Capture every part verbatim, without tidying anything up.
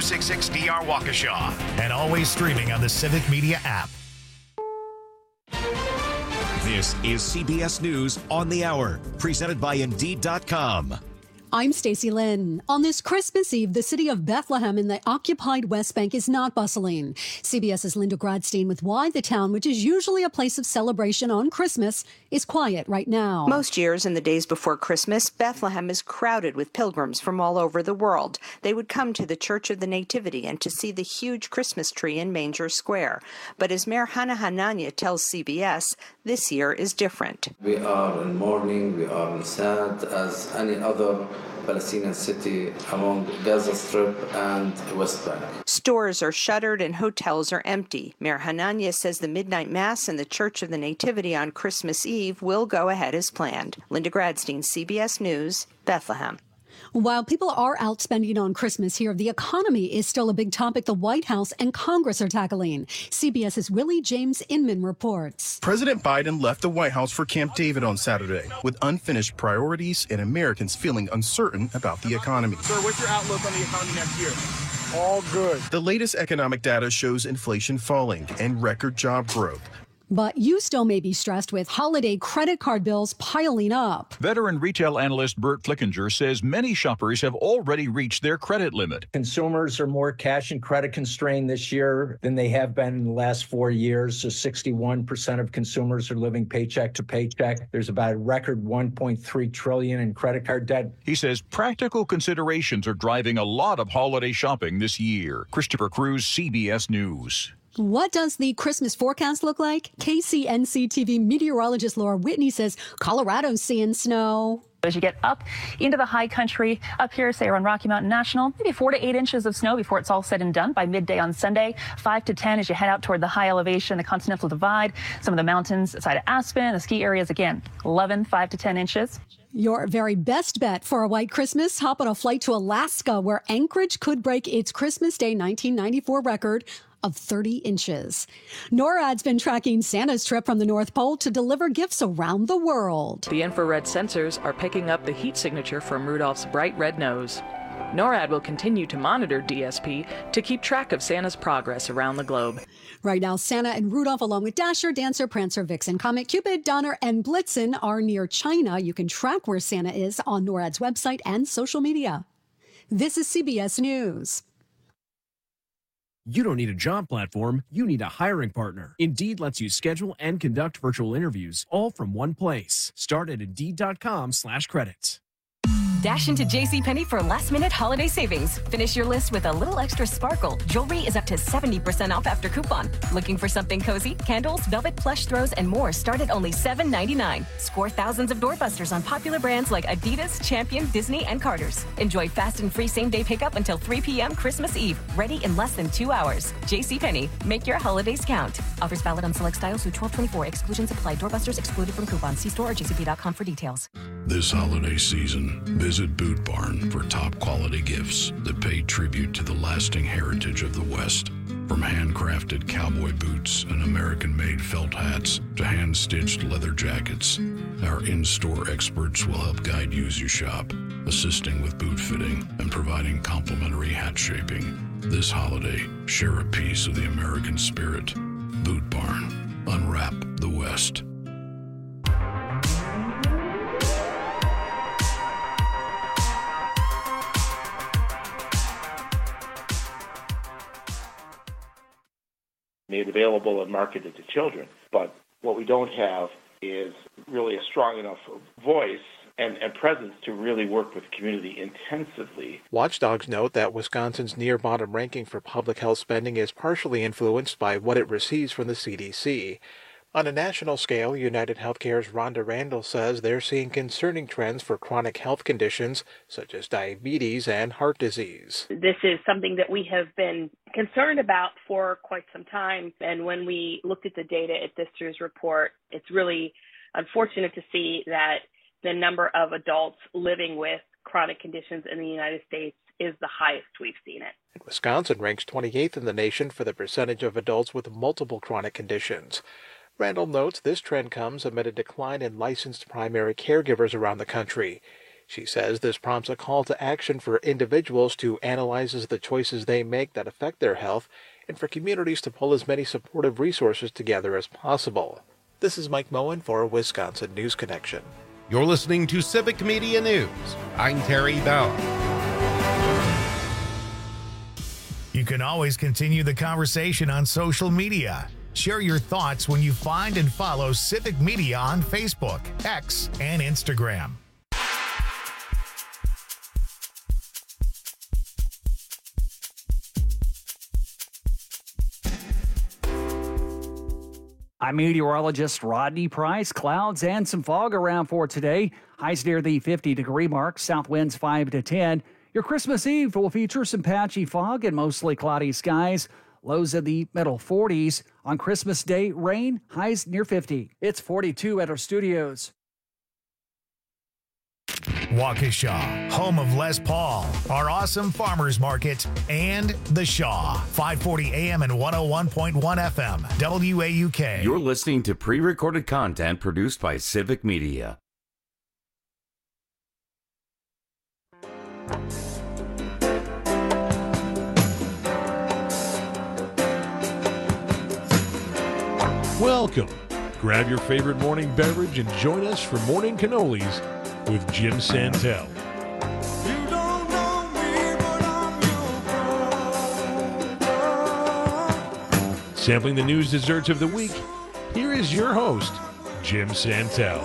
six six D R Waukesha. And always streaming on the Civic Media app. This is C B S News on the Hour, presented by Indeed dot com. I'm Stacey Lynn. On this Christmas Eve, the city of Bethlehem in the occupied West Bank is not bustling. CBS's Linda Gradstein with why the town, which is usually a place of celebration on Christmas, is quiet right now. Most years in the days before Christmas, Bethlehem is crowded with pilgrims from all over the world. They would come to the Church of the Nativity and to see the huge Christmas tree in Manger Square. But as Mayor Hannah Hanania tells C B S, this year is different. We are in mourning, we are sad as any other Palestinian city along Gaza Strip and West Bank. Stores are shuttered and hotels are empty. Mayor Hanania says the midnight mass in the Church of the Nativity on Christmas Eve will go ahead as planned. Linda Gradstein, C B S News, Bethlehem. While people are out spending on Christmas here, the economy is still a big topic the White House and Congress are tackling. CBS's Willie James Inman reports. President Biden left the White House for Camp David on Saturday with unfinished priorities and Americans feeling uncertain about the economy. Sir, what's your outlook on the economy next year? All good. The latest economic data shows inflation falling and record job growth. But you still may be stressed with holiday credit card bills piling up. Veteran retail analyst Bert Flickinger says many shoppers have already reached their credit limit. Consumers are more cash and credit constrained this year than they have been in the last four years. So sixty-one percent of consumers are living paycheck to paycheck. There's about a record one point three trillion dollars in credit card debt. He says practical considerations are driving a lot of holiday shopping this year. Christopher Cruz, C B S News. What does the Christmas forecast look like? K C N C T V meteorologist Laura Whitney says Colorado's seeing snow. As you get up into the high country, up here, say around Rocky Mountain National, maybe four to eight inches of snow before it's all said and done by midday on Sunday. Five to ten as you head out toward the high elevation, the Continental Divide, some of the mountains outside of Aspen, the ski areas again, eleven, five to ten inches. Your very best bet for a white Christmas, hop on a flight to Alaska, where Anchorage could break its Christmas Day nineteen ninety-four record of thirty inches. NORAD's been tracking Santa's trip from the North Pole to deliver gifts around the world. The infrared sensors are picking up the heat signature from Rudolph's bright red nose. NORAD will continue to monitor D S P to keep track of Santa's progress around the globe. Right now, Santa and Rudolph, along with Dasher, Dancer, Prancer, Vixen, Comet, Cupid, Donner, and Blitzen, are near China. You can track where Santa is on NORAD's website and social media. This is C B S News. You don't need a job platform, you need a hiring partner. Indeed lets you schedule and conduct virtual interviews all from one place. Start at Indeed.com slash credits. Dash into JCPenney for last-minute holiday savings. Finish your list with a little extra sparkle. Jewelry is up to seventy percent off after coupon. Looking for something cozy? Candles, velvet plush throws, and more start at only seven ninety-nine. Score thousands of doorbusters on popular brands like Adidas, Champion, Disney, and Carter's. Enjoy fast and free same-day pickup until three p.m. Christmas Eve. Ready in less than two hours. JCPenney. Make your holidays count. Offers valid on select styles through twelve twenty-four. Exclusions apply. Doorbusters excluded from coupons. See store or J C P dot com for details. This holiday season, visit Boot Barn for top quality gifts that pay tribute to the lasting heritage of the West. From handcrafted cowboy boots and American-made felt hats to hand-stitched leather jackets, our in-store experts will help guide you as you shop, assisting with boot fitting and providing complimentary hat shaping. This holiday, share a piece of the American spirit. Boot Barn. Unwrap the West. Made available and marketed to children. But what we don't have is really a strong enough voice and, and presence to really work with the community intensively. Watchdogs note that Wisconsin's near-bottom ranking for public health spending is partially influenced by what it receives from the C D C. On a national scale, United Healthcare's Rhonda Randall says they're seeing concerning trends for chronic health conditions such as diabetes and heart disease. This is something that we have been concerned about for quite some time. And when we looked at the data at this year's report, it's really unfortunate to see that the number of adults living with chronic conditions in the United States is the highest we've seen it. Wisconsin ranks twenty-eighth in the nation for the percentage of adults with multiple chronic conditions. Randall notes this trend comes amid a decline in licensed primary caregivers around the country. She says this prompts a call to action for individuals to analyze the choices they make that affect their health and for communities to pull as many supportive resources together as possible. This is Mike Moen for Wisconsin News Connection. You're listening to Civic Media News. I'm Terry Bell. You can always continue the conversation on social media. Share your thoughts when you find and follow Civic Media on Facebook, X, and Instagram. I'm meteorologist Rodney Price. Clouds and some fog around for today. Highs near the fifty degree mark. South winds five to ten. Your Christmas Eve will feature some patchy fog and mostly cloudy skies. Lows in the middle forties. On Christmas Day, rain. Highs near fifty. It's forty-two at our studios. Waukesha, home of Les Paul, our awesome farmers market, and The Shaw, five forty A M and one oh one point one F M, W A U K. You're listening to pre-recorded content produced by Civic Media. Welcome. Grab your favorite morning beverage and join us for Morning Cannolis with Jim Santel. Sampling the news desserts of the week, here is your host, Jim Santel.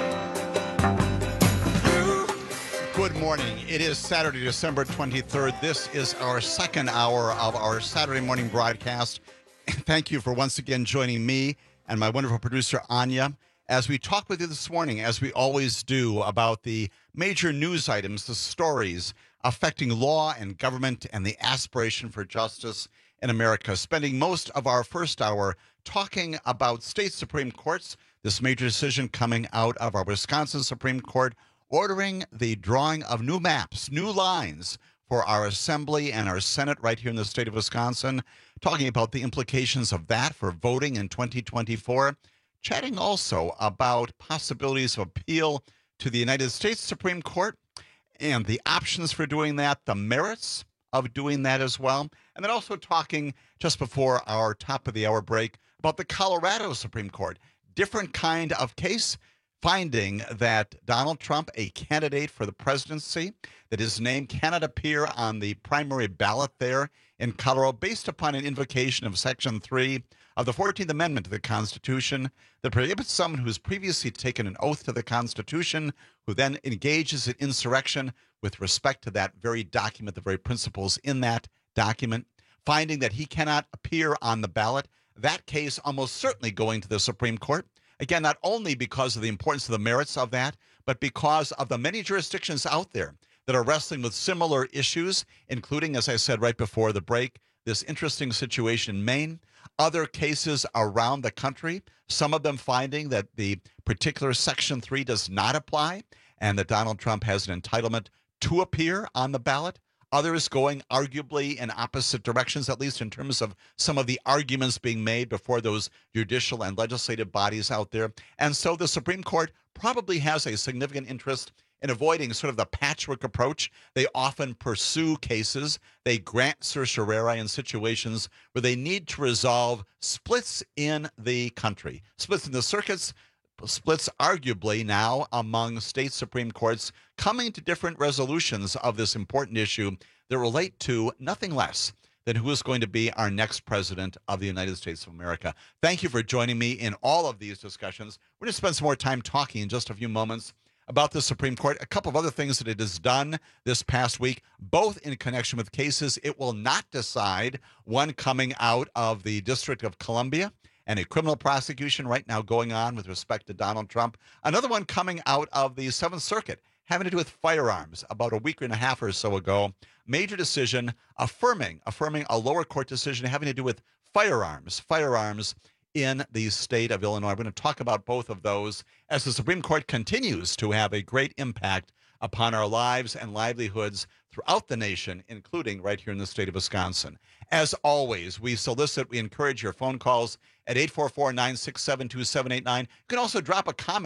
Good morning. It is Saturday, December twenty-third. This is our second hour of our Saturday morning broadcast. Thank you for once again joining me and my wonderful producer, Anya, as we talk with you this morning, as we always do, about the major news items, the stories affecting law and government and the aspiration for justice in America. Spending most of our first hour talking about state Supreme Courts, this major decision coming out of our Wisconsin Supreme Court, ordering the drawing of new maps, new lines for our Assembly and our Senate right here in the state of Wisconsin, talking about the implications of that for voting in twenty twenty-four. Chatting also about possibilities of appeal to the United States Supreme Court and the options for doing that, the merits of doing that as well. And then also talking just before our top of the hour break about the Colorado Supreme Court. Different kind of case, finding that Donald Trump, a candidate for the presidency, that his name cannot appear on the primary ballot there in Colorado based upon an invocation of Section three of the fourteenth Amendment to the Constitution that prohibits someone who has previously taken an oath to the Constitution, who then engages in insurrection with respect to that very document, the very principles in that document, finding that he cannot appear on the ballot. That case almost certainly going to the Supreme Court. Again, not only because of the importance of the merits of that, but because of the many jurisdictions out there that are wrestling with similar issues, including, as I said right before the break, this interesting situation in Maine, other cases around the country, some of them finding that the particular Section three does not apply and that Donald Trump has an entitlement to appear on the ballot. Others going arguably in opposite directions, at least in terms of some of the arguments being made before those judicial and legislative bodies out there. And so the Supreme Court probably has a significant interest in avoiding sort of the patchwork approach. They often pursue cases. They grant certiorari in situations where they need to resolve splits in the country, splits in the circuits, splits arguably now among state Supreme Courts, coming to different resolutions of this important issue that relate to nothing less than who is going to be our next president of the United States of America. Thank you for joining me in all of these discussions. We're going to spend some more time talking in just a few moments about the Supreme Court, a couple of other things that it has done this past week, both in connection with cases it will not decide, one coming out of the District of Columbia and a criminal prosecution right now going on with respect to Donald Trump. Another one coming out of the Seventh Circuit having to do with firearms about a week and a half or so ago. Major decision affirming, affirming a lower court decision having to do with firearms, firearms in the state of Illinois. We're going to talk about both of those as the Supreme Court continues to have a great impact upon our lives and livelihoods throughout the nation, including right here in the state of Wisconsin. As always, we solicit, we encourage your phone calls at eight four four, nine six seven, two seven eight nine. You can also drop a comment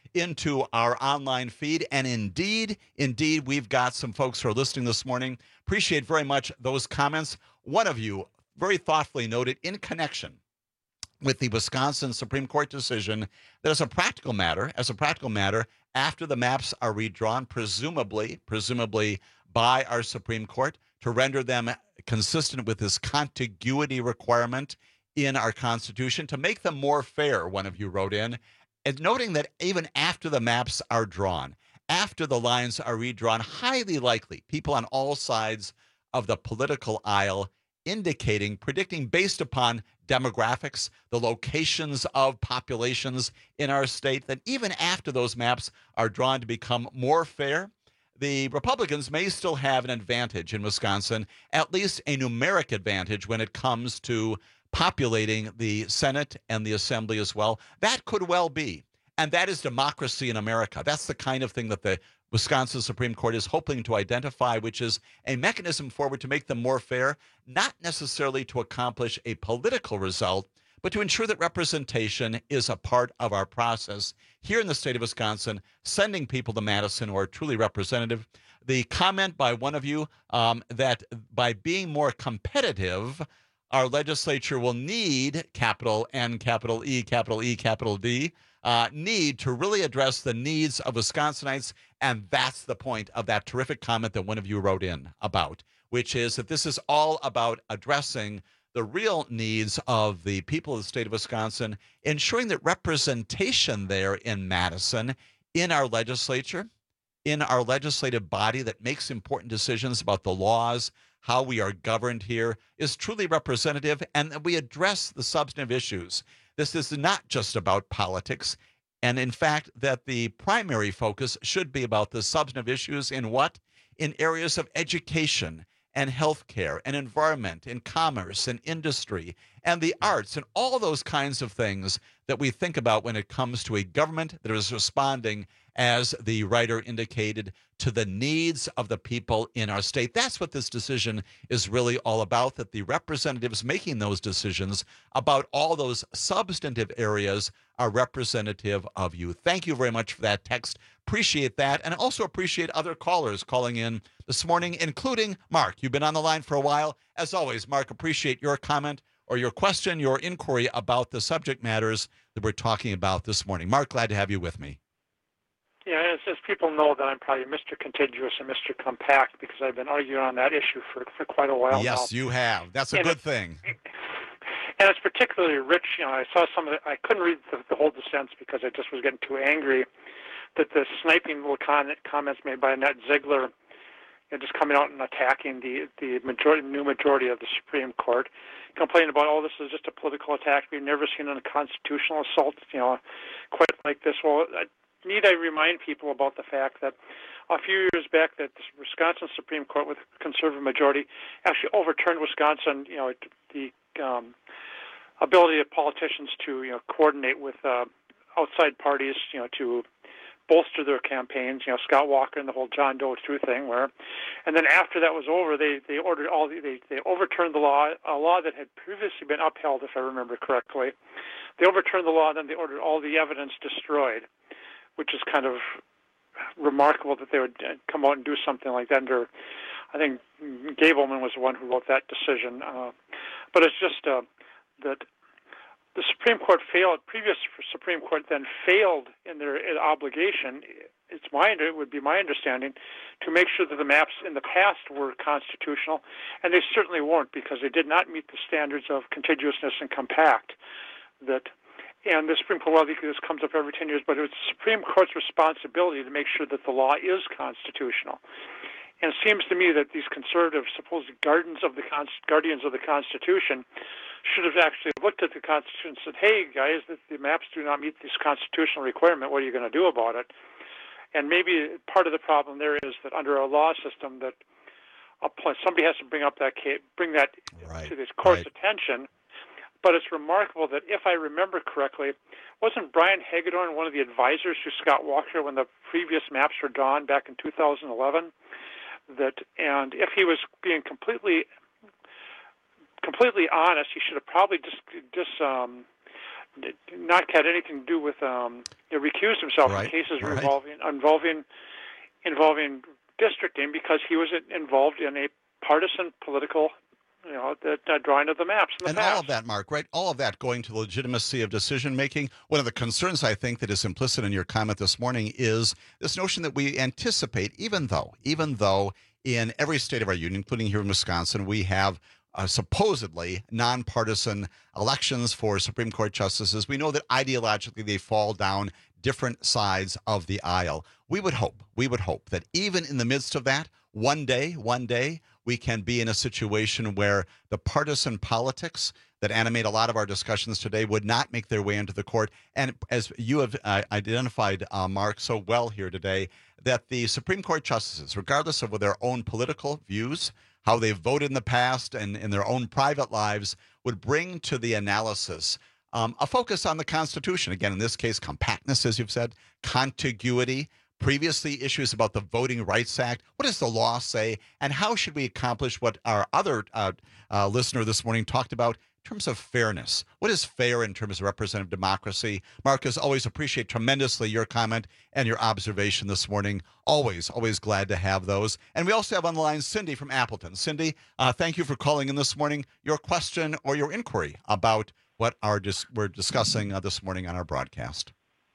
into our online feed. And indeed, indeed, we've got some folks who are listening this morning. Appreciate very much those comments. One of you very thoughtfully noted in connection with the Wisconsin Supreme Court decision that as a practical matter, as a practical matter, after the maps are redrawn, presumably, presumably by our Supreme Court, to render them consistent with this contiguity requirement in our Constitution, to make them more fair, one of you wrote in, and noting that even after the maps are drawn, after the lines are redrawn, highly likely people on all sides of the political aisle indicating, predicting based upon demographics, the locations of populations in our state, that even after those maps are drawn to become more fair, the Republicans may still have an advantage in Wisconsin, at least a numeric advantage when it comes to populating the Senate and the Assembly as well. That could well be. And that is democracy in America. That's the kind of thing that the Wisconsin Supreme Court is hoping to identify, which is a mechanism forward to make them more fair, not necessarily to accomplish a political result, but to ensure that representation is a part of our process here in the state of Wisconsin, sending people to Madison who are truly representative. The comment by one of you um, that by being more competitive, our legislature will need capital N, capital E, capital E, capital D, uh, need to really address the needs of Wisconsinites. And that's the point of that terrific comment that one of you wrote in about, which is that this is all about addressing the real needs of the people of the state of Wisconsin, ensuring that representation there in Madison, in our legislature, in our legislative body that makes important decisions about the laws, how we are governed here, is truly representative, and that we address the substantive issues. This is not just about politics, and in fact, that the primary focus should be about the substantive issues in what? In areas of education and healthcare and environment and commerce and industry and the arts and all those kinds of things that we think about when it comes to a government that is responding, as the writer indicated, to the needs of the people in our state. That's what this decision is really all about, that the representatives making those decisions about all those substantive areas are representative of you. Thank you very much for that text. Appreciate that, and also appreciate other callers calling in this morning, including Mark. You've been on the line for a while. As always, Mark, appreciate your comment or your question, your inquiry about the subject matters that we're talking about this morning. Mark, glad to have you with me. Yeah, as, as people know that I'm probably Mister Contiguous and Mister Compact because I've been arguing on that issue for, for quite a while yes, now. you have. That's a and good it, thing. And it's particularly rich. You know, I saw some of it. I couldn't read the, the whole dissents because I just was getting too angry that the sniping little con- comments made by Annette Ziegler, you know, just coming out and attacking the, the majority, new majority of the Supreme Court, complaining about, oh, this is just a political attack. We've never seen a constitutional assault, you know, quite like this. Well, I, need I remind people about the fact that a few years back that the Wisconsin Supreme Court with a conservative majority actually overturned Wisconsin, you know, the um, ability of politicians to, you know, coordinate with uh, outside parties, you know, to bolster their campaigns, you know, Scott Walker and the whole John Doe two thing, where, and then after that was over, they, they ordered all the, they, they overturned the law, a law that had previously been upheld, if I remember correctly. They overturned the law, and then they ordered all the evidence destroyed, which is kind of remarkable that they would come out and do something like that. Under, I think Gableman was the one who wrote that decision. Uh, but it's just uh, that the Supreme Court failed, previous Supreme Court then failed in their obligation, it's my, it would be my understanding, to make sure that the maps in the past were constitutional, and they certainly weren't because they did not meet the standards of contiguousness and compact. That, and the Supreme Court, well, this comes up every ten years, but it's the Supreme Court's responsibility to make sure that the law is constitutional. And it seems to me that these conservative, supposed guardians of the guardians of the Constitution should have actually looked at the Constitution and said, hey, guys, the, the maps do not meet this constitutional requirement. What are you going to do about it? And maybe part of the problem there is that under a law system that somebody has to bring up that case, bring that right. to this court's right. attention. But it's remarkable that, if I remember correctly, wasn't Brian Hagedorn one of the advisors to Scott Walker when the previous maps were drawn back in two thousand eleven? That, and if he was being completely, completely honest, he should have probably just, just um, did not had anything to do with, um, you know, recused himself Right, in cases right. involving involving involving districting because he was involved in a partisan political, you know, the, the drawing of the maps in the And past. all of that, Mark, right? All of that going to the legitimacy of decision making. One of the concerns I think that is implicit in your comment this morning is this notion that we anticipate, even though, even though in every state of our union, including here in Wisconsin, we have uh, supposedly nonpartisan elections for Supreme Court justices. We know that ideologically they fall down different sides of the aisle. We would hope, we would hope that even in the midst of that, one day, one day, we can be in a situation where the partisan politics that animate a lot of our discussions today would not make their way into the court. And as you have uh, identified, uh, Mark, so well here today, that the Supreme Court justices, regardless of their own political views, how they've voted in the past and in their own private lives, would bring to the analysis um, a focus on the Constitution. Again, in this case, compactness, as you've said, contiguity, previously issues about the Voting Rights Act. What does the law say? And how should we accomplish what our other uh, uh, listener this morning talked about in terms of fairness? What is fair in terms of representative democracy? Mark, as always, appreciate tremendously your comment and your observation this morning. Always, always glad to have those. And we also have on the line Cindy from Appleton. Cindy, uh, thank you for calling in this morning. Your question or your inquiry about what our dis- we're discussing uh, this morning on our broadcast.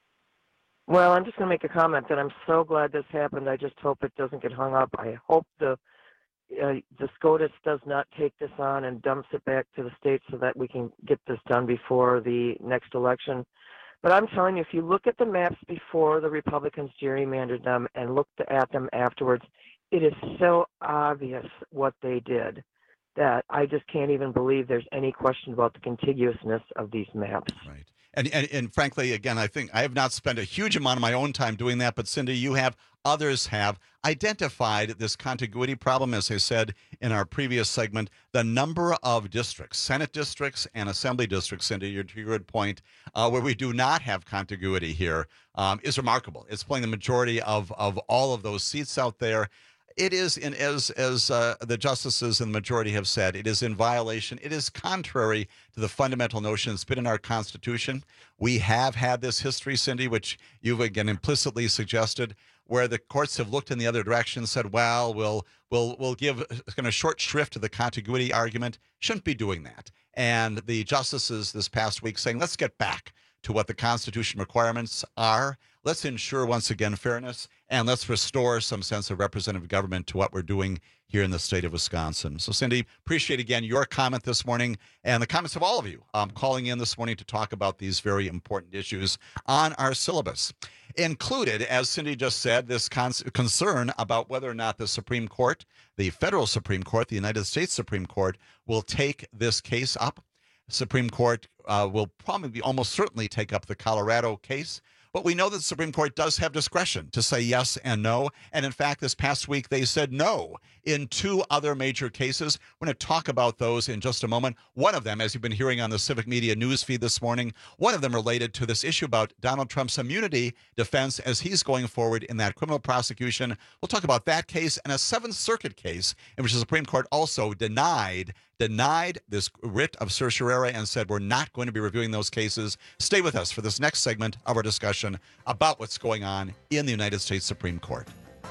Well, I'm just going to make a comment that I'm so glad this happened. I just hope it doesn't get hung up. I hope the uh, the SCOTUS does not take this on and dumps it back to the states so that we can get this done before the next election. But I'm telling you, if you look at the maps before the Republicans gerrymandered them and looked at them afterwards, it is so obvious what they did that I just can't even believe there's any question about the contiguousness of these maps. Right. And, and and frankly, again, I think I have not spent a huge amount of my own time doing that, but Cindy, you have, others have identified this contiguity problem, as I said in our previous segment. The number of districts, Senate districts and Assembly districts, Cindy, your, to your good point, uh, where we do not have contiguity here um, is remarkable. It's playing the majority of, of all of those seats out there. It is, in, as as uh, the justices and the majority have said, it is in violation. It is contrary to the fundamental notion that's been in our Constitution. We have had this history, Cindy, which you've again implicitly suggested, where the courts have looked in the other direction and said, well, we'll we'll we'll give kind of short shrift to the contiguity argument. Shouldn't be doing that. And the justices this past week saying, let's get back to what the Constitution requirements are. Let's ensure, once again, fairness, and let's restore some sense of representative government to what we're doing here in the state of Wisconsin. So, Cindy, appreciate again your comment this morning and the comments of all of you um, calling in this morning to talk about these very important issues on our syllabus. Included, as Cindy just said, this con- concern about whether or not the Supreme Court, the federal Supreme Court, the United States Supreme Court, will take this case up. Supreme Court uh, will probably almost certainly take up the Colorado case. But we know that the Supreme Court does have discretion to say yes and no. And in fact, this past week, they said no in two other major cases. We're going to talk about those in just a moment. One of them, as you've been hearing on the Civic Media news feed this morning, one of them related to this issue about Donald Trump's immunity defense as he's going forward in that criminal prosecution. We'll talk about that case and a Seventh Circuit case in which the Supreme Court also denied denied this writ of certiorari and said we're not going to be reviewing those cases. Stay with us for this next segment of our discussion about what's going on in the United States Supreme Court.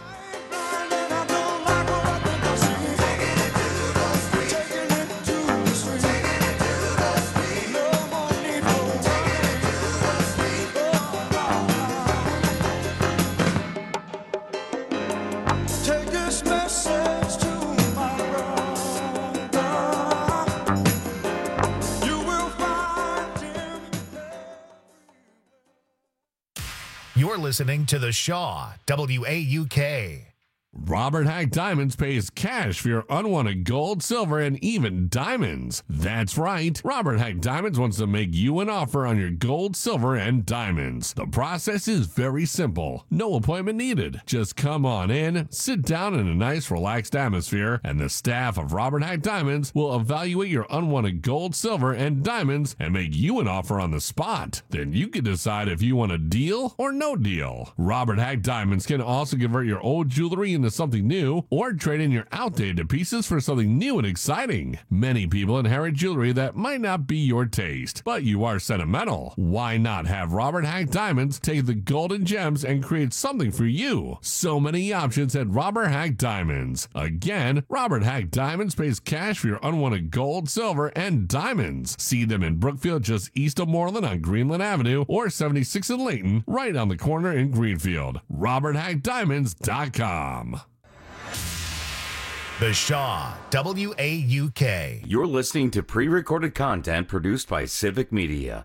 You're listening to The Shaw, W A U K. Robert Hack Diamonds pays cash for your unwanted gold, silver, and even diamonds. That's right. Robert Hack Diamonds wants to make you an offer on your gold, silver, and diamonds. The process is very simple. No appointment needed. Just come on in, sit down in a nice, relaxed atmosphere, and the staff of Robert Hack Diamonds will evaluate your unwanted gold, silver, and diamonds and make you an offer on the spot. Then you can decide if you want a deal or no deal. Robert Hack Diamonds can also convert your old jewelry and into something new or trade in your outdated pieces for something new and exciting. Many people inherit jewelry that might not be your taste, but you are sentimental. Why not have Robert Hack Diamonds take the gold and gems and create something for you? So many options at Robert Hack Diamonds. Again, Robert Hack Diamonds pays cash for your unwanted gold, silver, and diamonds. See them in Brookfield, just east of Moreland on Greenland Avenue, or seventy-six in Layton, right on the corner in Greenfield. robert hack diamonds dot com. The Shaw, W A U K. You're listening to pre-recorded content produced by Civic Media.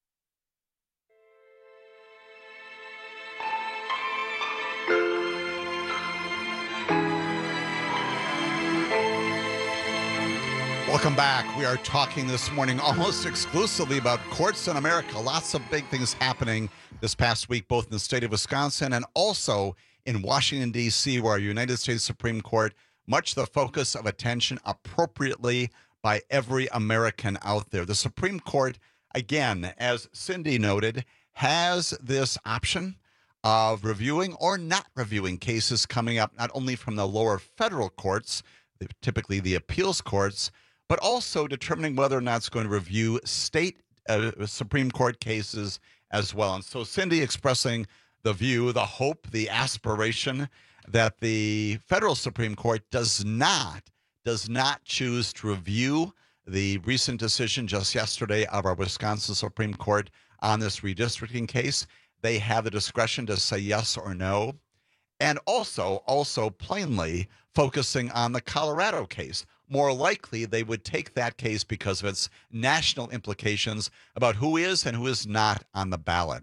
Welcome back. We are talking this morning almost exclusively about courts in America. Lots of big things happening this past week, both in the state of Wisconsin and also in Washington, D C, where our United States Supreme Court, much the focus of attention appropriately by every American out there. The Supreme Court, again, as Cindy noted, has this option of reviewing or not reviewing cases coming up, not only from the lower federal courts, typically the appeals courts, but also determining whether or not it's going to review state uh, Supreme Court cases as well. And so Cindy expressing the view, the hope, the aspiration that the federal Supreme Court does not, does not choose to review the recent decision just yesterday of our Wisconsin Supreme Court on this redistricting case. They have the discretion to say yes or no. And also, also plainly focusing on the Colorado case. More likely, they would take that case because of its national implications about who is and who is not on the ballot.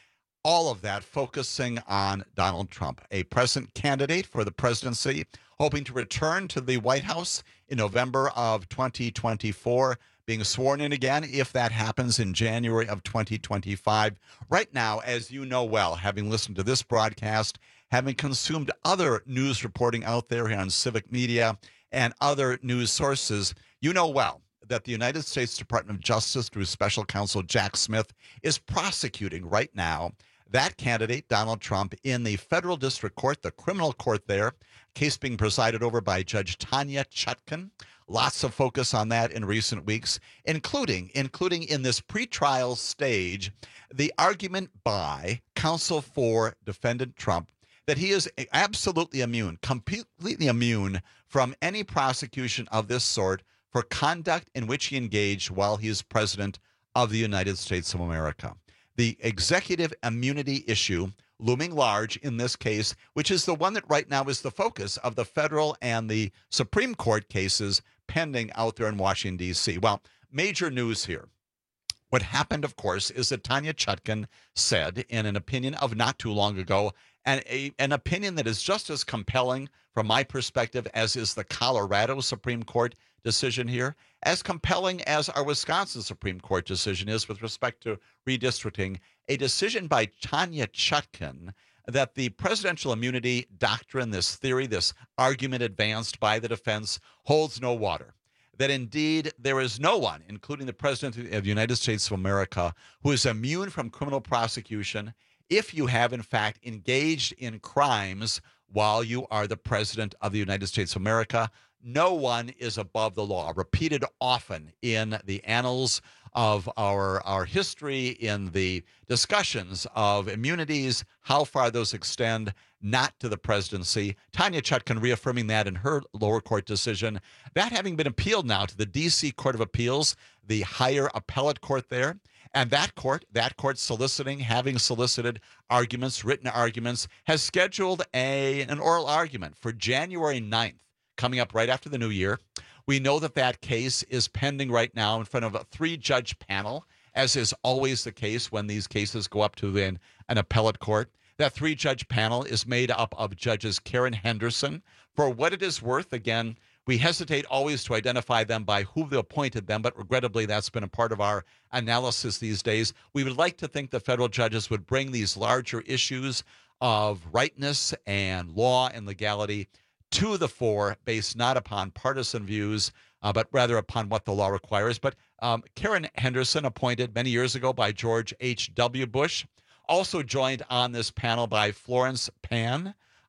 All of that focusing on Donald Trump, a present candidate for the presidency, hoping to return to the White House in November of twenty twenty-four, being sworn in again if that happens in January of twenty twenty-five. Right now, as you know well, having listened to this broadcast, having consumed other news reporting out there here on Civic Media and other news sources, you know well that the United States Department of Justice, through Special Counsel Jack Smith, is prosecuting right now that candidate, Donald Trump, in the federal district court, the criminal court there, case being presided over by Judge Tanya Chutkan. Lots of focus on that in recent weeks, including, including in this pretrial stage, the argument by counsel for defendant Trump that he is absolutely immune, completely immune from any prosecution of this sort for conduct in which he engaged while he is president of the United States of America. The executive immunity issue looming large in this case, which is the one that right now is the focus of the federal and the Supreme Court cases pending out there in Washington, D C. Well, major news here. What happened, of course, is that Tanya Chutkan said in an opinion of not too long ago, and a, an opinion that is just as compelling from my perspective as is the Colorado Supreme Court decision here, as compelling as our Wisconsin Supreme Court decision is with respect to redistricting, a decision by Tanya Chutkan that the presidential immunity doctrine, this theory, this argument advanced by the defense, holds no water. That indeed there is no one, including the President of the United States of America, who is immune from criminal prosecution if you have, in fact, engaged in crimes while you are the President of the United States of America. No one is above the law. Repeated often in the annals of our, our history, in the discussions of immunities, how far those extend, not to the presidency. Tanya Chutkan reaffirming that in her lower court decision. That having been appealed now to the D C Court of Appeals, the higher appellate court there. And that court, that court soliciting, having solicited arguments, written arguments, has scheduled a, an oral argument for January ninth, coming up right after the new year. We know that that case is pending right now in front of a three-judge panel, as is always the case when these cases go up to an, an appellate court. That three-judge panel is made up of Judges Karen Henderson. For what it is worth, again, we hesitate always to identify them by who they appointed them, but regrettably that's been a part of our analysis these days. We would like to think the federal judges would bring these larger issues of rightness and law and legality to the fore, based not upon partisan views, uh, but rather upon what the law requires. But um, Karen Henderson, appointed many years ago by George H W Bush, also joined on this panel by Florence Pan,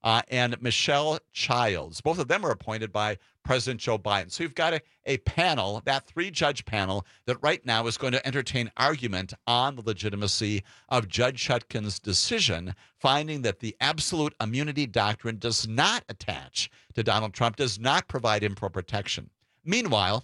uh, and Michelle Childs. Both of them are appointed by President Joe Biden. So you've got a, a panel, that three-judge panel, that right now is going to entertain argument on the legitimacy of Judge Chutkan's decision, finding that the absolute immunity doctrine does not attach to Donald Trump, does not provide him for protection. Meanwhile,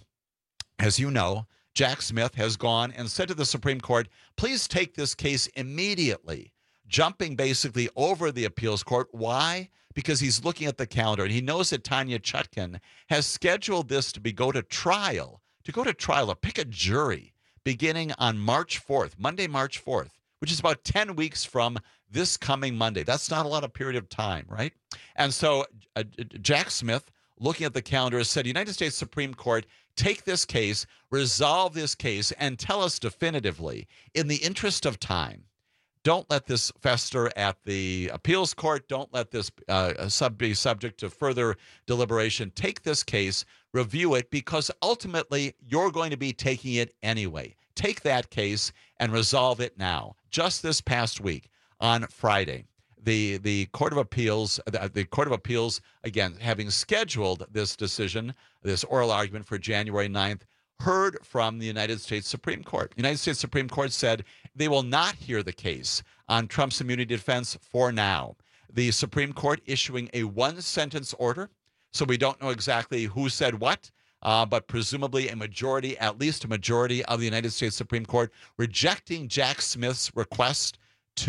as you know, Jack Smith has gone and said to the Supreme Court, please take this case immediately, jumping basically over the appeals court. Why? Because he's looking at the calendar and he knows that Tanya Chutkan has scheduled this to be go to trial, to go to trial or pick a jury beginning on March fourth, Monday, March fourth, which is about ten weeks from this coming Monday. That's not a lot of period of time, right? And so uh, Jack Smith, looking at the calendar, has said, United States Supreme Court, take this case, resolve this case, and tell us definitively, in the interest of time, don't let this fester at the appeals court. Don't let this uh, sub be subject to further deliberation. Take this case, review it, because ultimately you're going to be taking it anyway. Take that case and resolve it now. Just this past week on Friday, the the Court of Appeals, the, the Court of Appeals, again, having scheduled this decision, this oral argument for January ninth, heard from the United States Supreme Court. The United States Supreme Court said they will not hear the case on Trump's immunity defense for now. The Supreme Court issuing a one-sentence order, so we don't know exactly who said what, uh, but presumably a majority, at least a majority of the United States Supreme Court, rejecting Jack Smith's request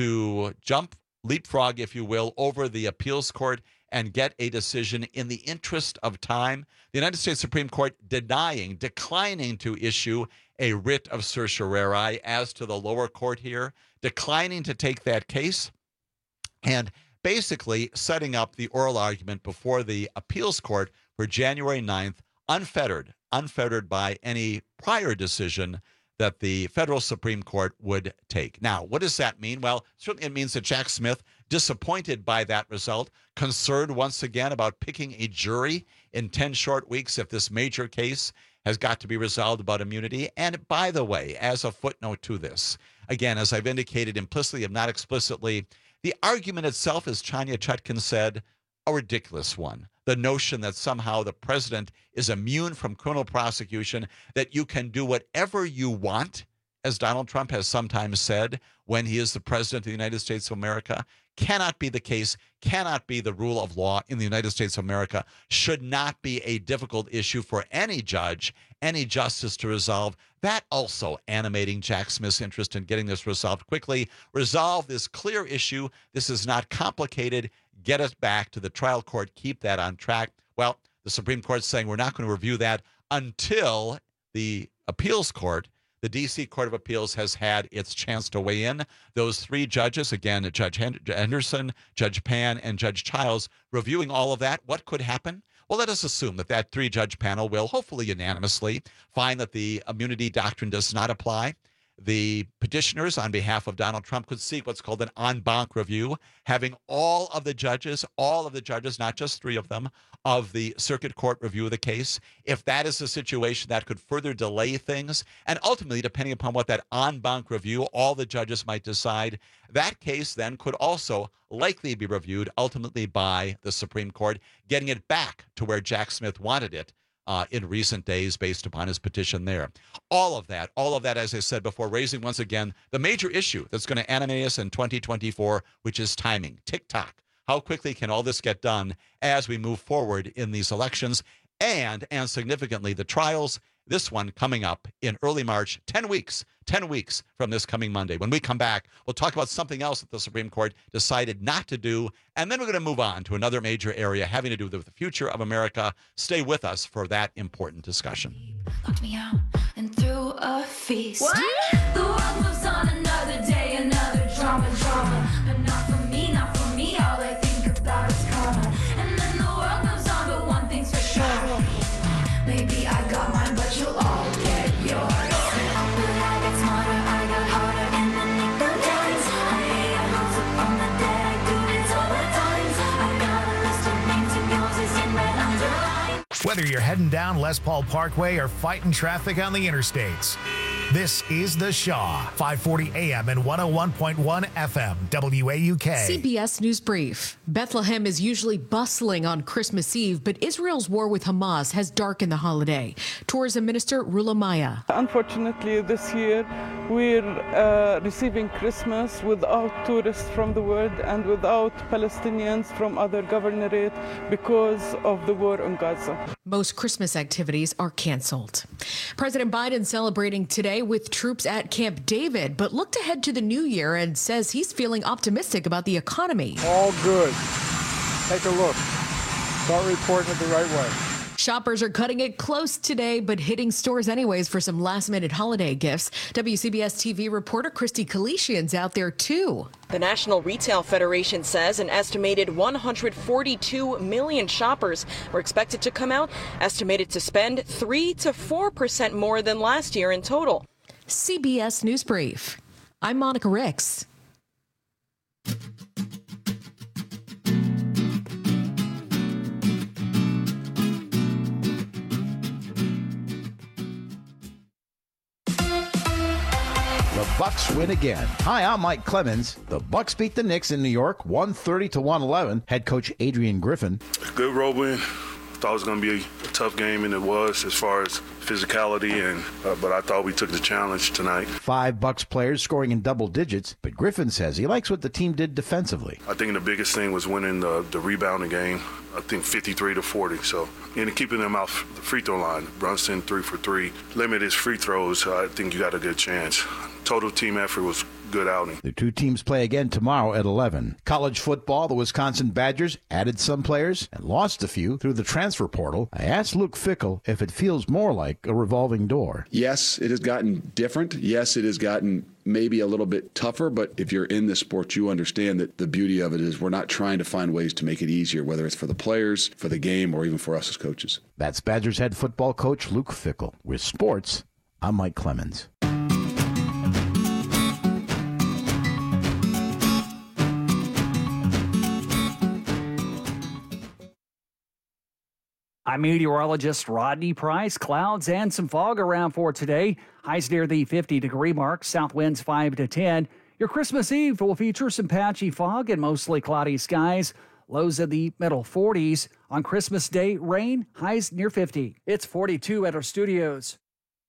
to jump, leapfrog, if you will, over the appeals court and get a decision in the interest of time. The United States Supreme Court denying, declining to issue a writ of certiorari as to the lower court here, declining to take that case, and basically setting up the oral argument before the appeals court for January ninth, unfettered, unfettered by any prior decision that the federal Supreme Court would take. Now, what does that mean? Well, certainly it means that Jack Smith, disappointed by that result, concerned once again about picking a jury in ten short weeks if this major case has got to be resolved about immunity. And by the way, as a footnote to this, again, as I've indicated implicitly, if not explicitly, the argument itself, as Tanya Chutkan said, a ridiculous one. The notion that somehow the president is immune from criminal prosecution, that you can do whatever you want, as Donald Trump has sometimes said when he is the president of the United States of America, cannot be the case, cannot be the rule of law in the United States of America, should not be a difficult issue for any judge, any justice to resolve. That also animating Jack Smith's interest in getting this resolved quickly. Resolve this clear issue. This is not complicated. Get us back to the trial court. Keep that on track. Well, the Supreme Court's saying we're not going to review that until the appeals court, the D C Court of Appeals, has had its chance to weigh in. Those three judges, again, Judge Henderson, Judge Pan, and Judge Childs, reviewing all of that. What could happen? Well, let us assume that that three-judge panel will, hopefully unanimously, find that the immunity doctrine does not apply. The petitioners on behalf of Donald Trump could seek what's called an en banc review, having all of the judges, all of the judges, not just three of them, of the circuit court review the case. If that is a situation that could further delay things, and ultimately, depending upon what that en banc review, all the judges might decide, that case then could also likely be reviewed ultimately by the Supreme Court, getting it back to where Jack Smith wanted it Uh, in recent days based upon his petition there. All of that, all of that, as I said before, raising once again the major issue that's going to animate us in twenty twenty-four, which is timing. Tick-tock. How quickly can all this get done as we move forward in these elections? And, and significantly, the trials, this one coming up in early March, ten weeks, ten weeks from this coming Monday. When we come back, we'll talk about something else that the Supreme Court decided not to do, and then we're going to move on to another major area having to do with the future of America. Stay with us for that important discussion. Locked me out and threw a feast. What? The world moves on another day, another drama, drama. But not for me, not for me. All I think about is karma. And then the world moves on, but one thing's for sure. Maybe I got mine, but you'll all get yours. But I got smarter, I got harder in the nick of times. Hey, I rose up on the dead, I do this all the times. I got a list of names and yours is in red underline. Whether you're heading down Les Paul Parkway or fighting traffic on the interstates, This is The Shaw, five forty A M and one oh one point one F M, W A U K. C B S News Brief. Bethlehem is usually bustling on Christmas Eve, but Israel's war with Hamas has darkened the holiday. Tourism Minister Rula Maya. Unfortunately, this year we're uh, receiving Christmas without tourists from the world and without Palestinians from other governorates because of the war on Gaza. Most Christmas activities are canceled. President Biden celebrating today with troops at Camp David, but looked ahead to the new year and says he's feeling optimistic about the economy. All good. Take a look. Start reporting it the right way. Shoppers are cutting it close today, but hitting stores anyways for some last-minute holiday gifts. W C B S T V reporter Christy Kalishian's out there, too. The National Retail Federation says an estimated one hundred forty-two million shoppers were expected to come out, estimated to spend three to four percent more than last year in total. C B S News Brief. I'm Monica Ricks. The Bucks win again. Hi, I'm Mike Clemens. The Bucks beat the Knicks in New York, one thirty to one eleven. Head coach Adrian Griffin. Good road win. Thought it was going to be a tough game, and it was as far as physicality, and uh, but I thought we took the challenge tonight. Five Bucks players scoring in double digits, but Griffin says he likes what the team did defensively. I think the biggest thing was winning the, the rebounding game. I think fifty-three to forty. So, and keeping them off the free throw line. Brunson three for three. Limit his free throws. I think you got a good chance. Total team effort was good outing. The two teams play again tomorrow at eleven. College football, the Wisconsin Badgers added some players and lost a few through the transfer portal. I asked Luke Fickell if it feels more like a revolving door. Yes, it has gotten different. Yes, it has gotten maybe a little bit tougher, but if you're in this sport, you understand that the beauty of it is we're not trying to find ways to make it easier, whether it's for the players, for the game, or even for us as coaches. That's Badgers head football coach Luke Fickell. With sports, I'm Mike Clemens. I'm meteorologist Rodney Price. Clouds and some fog around for today. Highs near the fifty degree mark. South winds five to ten. Your Christmas Eve will feature some patchy fog and mostly cloudy skies. Lows in the middle forties. On Christmas Day, rain. Highs near fifty. It's forty-two at our studios.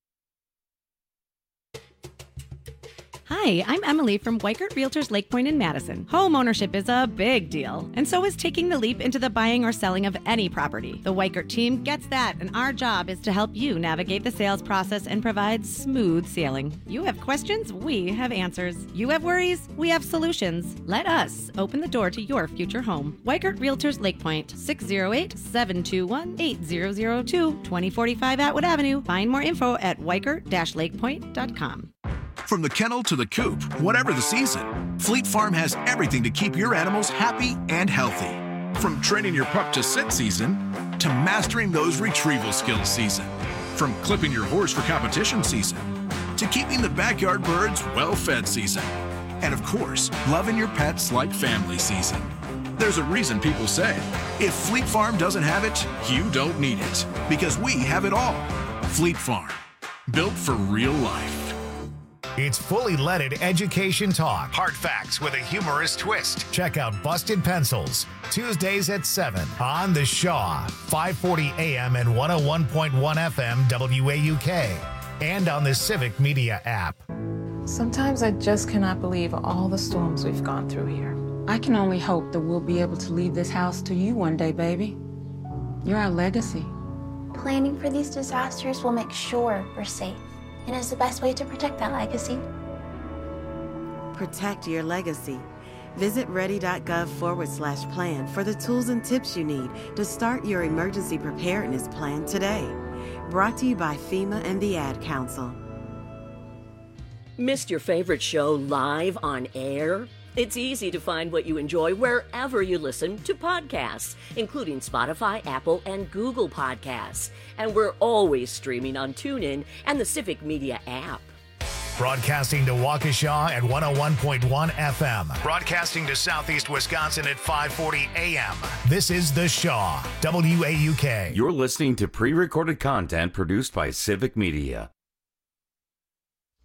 Hi, I'm Emily from Weikert Realtors Lake Point in Madison. Home ownership is a big deal, and so is taking the leap into the buying or selling of any property. The Weikert team gets that, and our job is to help you navigate the sales process and provide smooth sailing. You have questions, we have answers. You have worries, we have solutions. Let us open the door to your future home. Weikert Realtors Lake Point, six oh eight, seven two one, eight zero zero two, twenty forty-five Atwood Avenue. Find more info at weikert dash lakepoint dot com. From the kennel to the coop, whatever the season, Fleet Farm has everything to keep your animals happy and healthy. From training your pup to sit season, to mastering those retrieval skills season. From clipping your horse for competition season, to keeping the backyard birds well-fed season. And of course, loving your pets like family season. There's a reason people say, if Fleet Farm doesn't have it, you don't need it. Because we have it all. Fleet Farm, built for real life. It's fully leaded education talk. Hard facts with a humorous twist. Check out Busted Pencils, Tuesdays at seven on The Shaw, five forty A M and one oh one point one F M W A U K, and on the Civic Media app. Sometimes I just cannot believe all the storms we've gone through here. I can only hope that we'll be able to leave this house to you one day, baby. You're our legacy. Planning for these disasters will make sure we're safe. And is the best way to protect that legacy. Protect your legacy. Visit ready.gov forward slash plan for the tools and tips you need to start your emergency preparedness plan today. Brought to you by FEMA and the Ad Council. Missed your favorite show live on air? It's easy to find what you enjoy wherever you listen to podcasts, including Spotify, Apple, and Google Podcasts. And we're always streaming on TuneIn and the Civic Media app. Broadcasting to Waukesha at one oh one point one F M. Broadcasting to Southeast Wisconsin at five forty A M. This is The Shaw, W A U K. You're listening to pre-recorded content produced by Civic Media.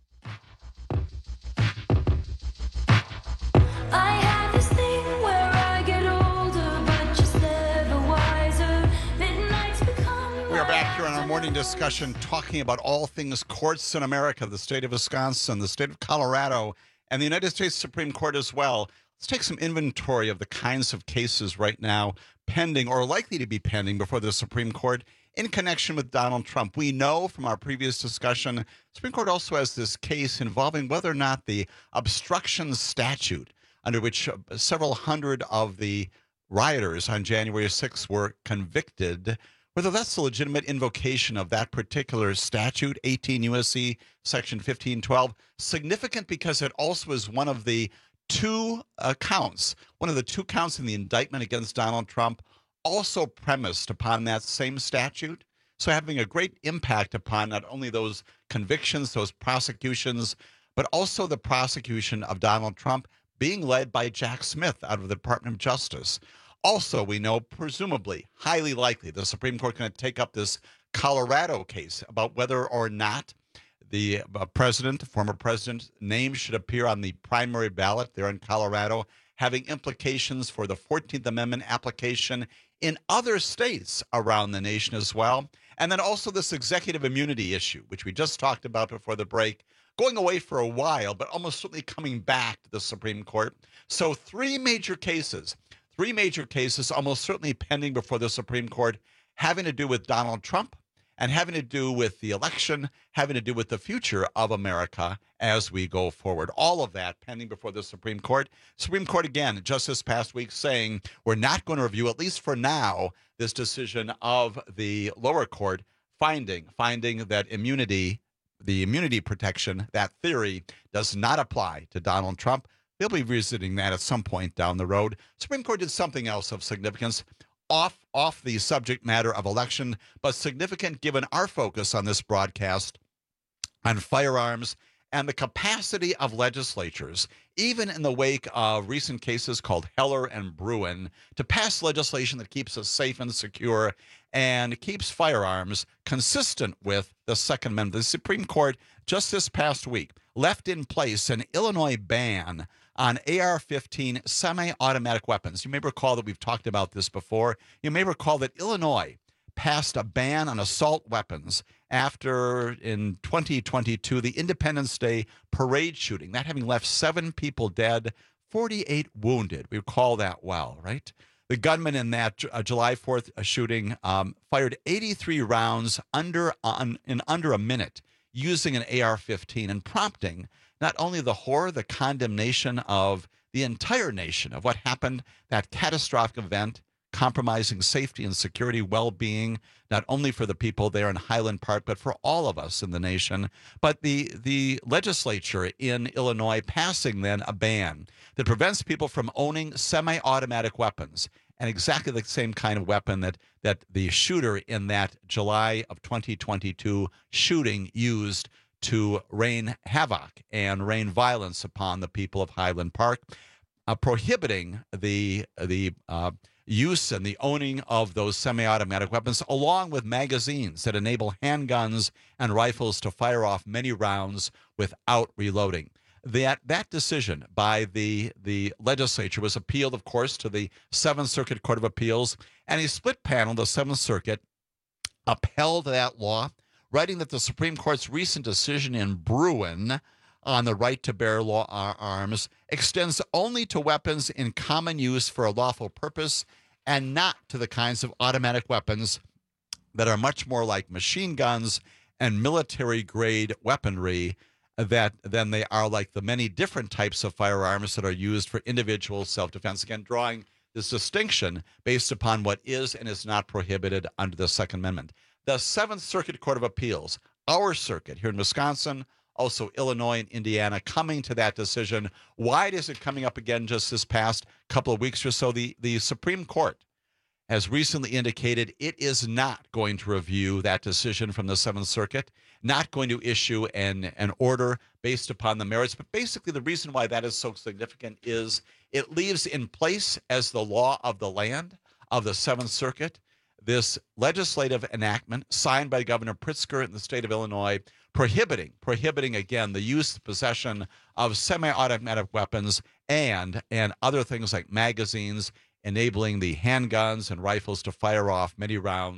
morning discussion talking about all things courts in America, the state of Wisconsin, the state of Colorado, and the United States Supreme Court as well. Let's take some inventory of the kinds of cases right now pending or likely to be pending before the Supreme Court in connection with Donald Trump. We know from our previous discussion, the Supreme Court also has this case involving whether or not the obstruction statute under which several hundred of the rioters on January sixth were convicted, whether that's a legitimate invocation of that particular statute, eighteen U S C section fifteen twelve, significant because it also is one of the two uh, counts, one of the two counts in the indictment against Donald Trump, also premised upon that same statute. So having a great impact upon not only those convictions, those prosecutions, but also the prosecution of Donald Trump being led by Jack Smith out of the Department of Justice. Also, we know, presumably, highly likely, the Supreme Court going to take up this Colorado case about whether or not the uh, president, the former president's name should appear on the primary ballot there in Colorado, having implications for the fourteenth Amendment application in other states around the nation as well. And then also this executive immunity issue, which we just talked about before the break, going away for a while, but almost certainly coming back to the Supreme Court. So three major cases. Three major cases almost certainly pending before the Supreme Court, having to do with Donald Trump and having to do with the election, having to do with the future of America as we go forward. All of that pending before the Supreme Court. Supreme Court, again, just this past week saying we're not going to review, at least for now, this decision of the lower court finding, finding that immunity, the immunity protection, that theory does not apply to Donald Trump. They'll be revisiting that at some point down the road. Supreme Court did something else of significance off, off the subject matter of election, but significant given our focus on this broadcast on firearms and the capacity of legislatures, even in the wake of recent cases called Heller and Bruin, to pass legislation that keeps us safe and secure and keeps firearms consistent with the Second Amendment. The Supreme Court just this past week left in place an Illinois ban on A R fifteen semi-automatic weapons. You may recall that we've talked about this before. You may recall that Illinois passed a ban on assault weapons after, in twenty twenty-two, the Independence Day parade shooting, that having left seven people dead, forty-eight wounded. We recall that well, right? The gunman in that uh, July fourth shooting um, fired eighty-three rounds under on, in under a minute using an A R fifteen and prompting not only the horror, the condemnation of the entire nation of what happened, that catastrophic event, compromising safety and security, well-being, not only for the people there in Highland Park, but for all of us in the nation. But the, the legislature in Illinois passing then a ban that prevents people from owning semi-automatic weapons, and exactly the same kind of weapon that, that the shooter in that July of twenty twenty-two shooting used to rain havoc and rain violence upon the people of Highland Park, uh, prohibiting the the uh, use and the owning of those semi-automatic weapons, along with magazines that enable handguns and rifles to fire off many rounds without reloading. That that decision by the the legislature was appealed, of course, to the Seventh Circuit Court of Appeals, and a split panel, the Seventh Circuit, upheld that law, writing that the Supreme Court's recent decision in Bruin on the right to bear law arms extends only to weapons in common use for a lawful purpose and not to the kinds of automatic weapons that are much more like machine guns and military-grade weaponry that than they are like the many different types of firearms that are used for individual self-defense. Again, drawing this distinction based upon what is and is not prohibited under the Second Amendment. The Seventh Circuit Court of Appeals, our circuit here in Wisconsin, also Illinois and Indiana, coming to that decision. Why is it coming up again just this past couple of weeks or so? The, the Supreme Court has recently indicated it is not going to review that decision from the Seventh Circuit, not going to issue an, an order based upon the merits. But basically the reason why that is so significant is it leaves in place as the law of the land of the Seventh Circuit this legislative enactment signed by Governor Pritzker in the state of Illinois, prohibiting, prohibiting again, the use, possession of semi-automatic weapons and, and other things like magazines, enabling the handguns and rifles to fire off many rounds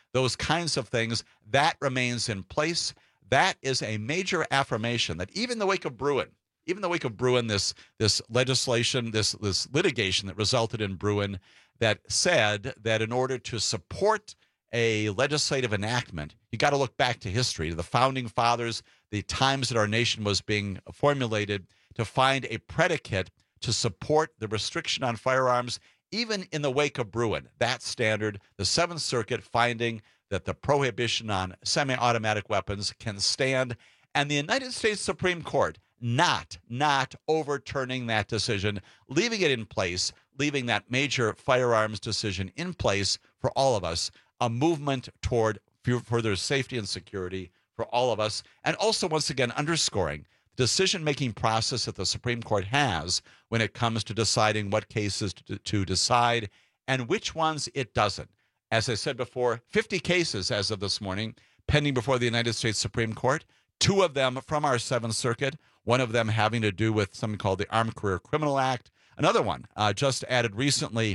those kinds of things, that remains in place. That is a major affirmation that even in the wake of Bruen, even in the wake of Bruen, this this legislation, this this litigation that resulted in Bruen, that said that in order to support a legislative enactment, you got to look back to history, to the founding fathers, the times that our nation was being formulated, to find a predicate to support the restriction on firearms, even in the wake of Bruen. That standard, the Seventh Circuit finding that the prohibition on semi-automatic weapons can stand, and the United States Supreme Court not, not overturning that decision, leaving it in place, leaving that major firearms decision in place for all of us, a movement toward further safety and security for all of us, and also, once again, underscoring the decision-making process that the Supreme Court has when it comes to deciding what cases to, to decide and which ones it doesn't. As I said before, fifty cases as of this morning pending before the United States Supreme Court, two of them from our Seventh Circuit, one of them having to do with something called the Armed Career Criminal Act, another one uh, just added recently,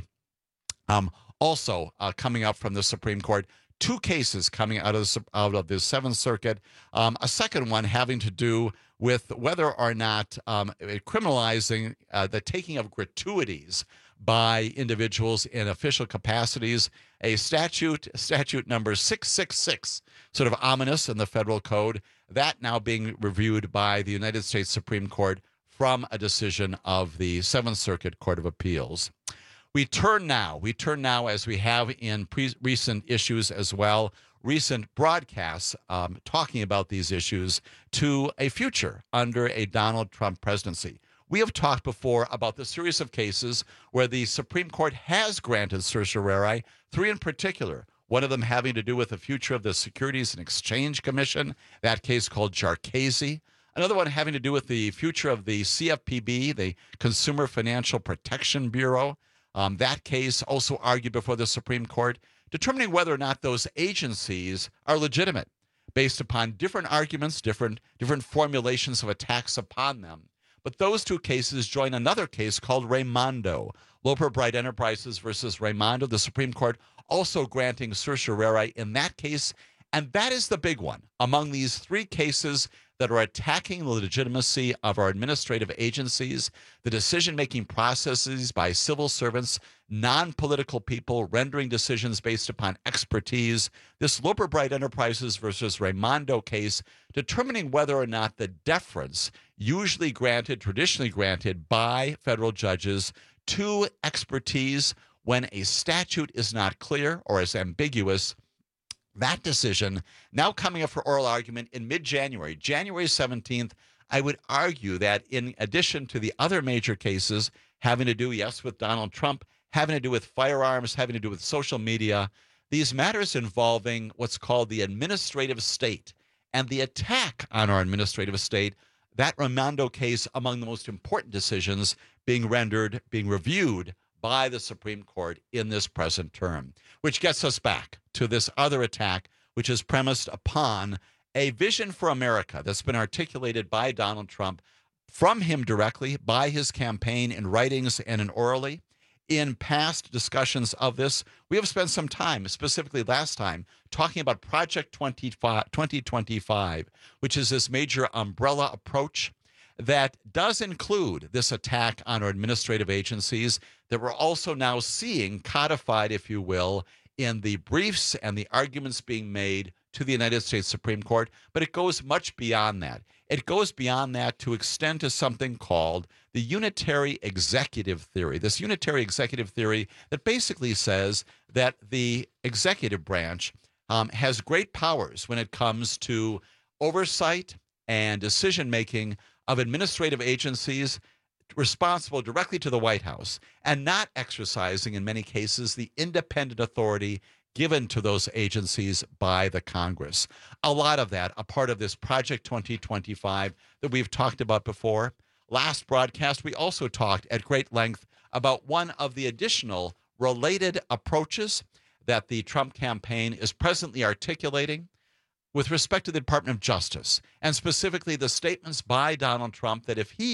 um, also uh, coming up from the Supreme Court, two cases coming out of the, out of the Seventh Circuit, um, a second one having to do with whether or not um, criminalizing uh, the taking of gratuities by individuals in official capacities, a statute, statute number six six six, sort of ominous in the federal code, that now being reviewed by the United States Supreme Court from a decision of the Seventh Circuit Court of Appeals. We turn now, we turn now, as we have in pre- recent issues as well, recent broadcasts um, talking about these issues, to a future under a Donald Trump presidency. We have talked before about the series of cases where the Supreme Court has granted certiorari, three in particular, one of them having to do with the future of the Securities and Exchange Commission, that case called Jarchese. Another one having to do with the future of the C F P B, the Consumer Financial Protection Bureau. Um, that case also argued before the Supreme Court, determining whether or not those agencies are legitimate based upon different arguments, different, different formulations of attacks upon them. But those two cases join another case called Raimondo, Loper Bright Enterprises versus Raimondo, the Supreme Court also granting certiorari in that case. And that is the big one among these three cases that are attacking the legitimacy of our administrative agencies, the decision-making processes by civil servants, non-political people rendering decisions based upon expertise. This Loper Bright Enterprises versus Raimondo case determining whether or not the deference usually granted, traditionally granted by federal judges to expertise when a statute is not clear or is ambiguous. That decision now coming up for oral argument in mid-January, January seventeenth. I would argue that in addition to the other major cases having to do, yes, with Donald Trump, having to do with firearms, having to do with social media, these matters involving what's called the administrative state and the attack on our administrative state, that Raimondo case among the most important decisions being rendered, being reviewed by the Supreme Court in this present term, which gets us back to this other attack, which is premised upon a vision for America that's been articulated by Donald Trump, from him directly, by his campaign in writings and in orally. In past discussions of this, we have spent some time, specifically last time, talking about Project twenty twenty-five, which is this major umbrella approach that does include this attack on our administrative agencies that we're also now seeing codified, if you will, in the briefs and the arguments being made to the United States Supreme Court. But it goes much beyond that. It goes beyond that to extend to something called the unitary executive theory, this unitary executive theory that basically says that the executive branch um, has great powers when it comes to oversight and decision-making of administrative agencies responsible directly to the White House, and not exercising, in many cases, the independent authority given to those agencies by the Congress. A lot of that, a part of this Project twenty twenty-five that we've talked about before. Last broadcast, we also talked at great length about one of the additional related approaches that the Trump campaign is presently articulating with respect to the Department of Justice, and specifically the statements by Donald Trump that if he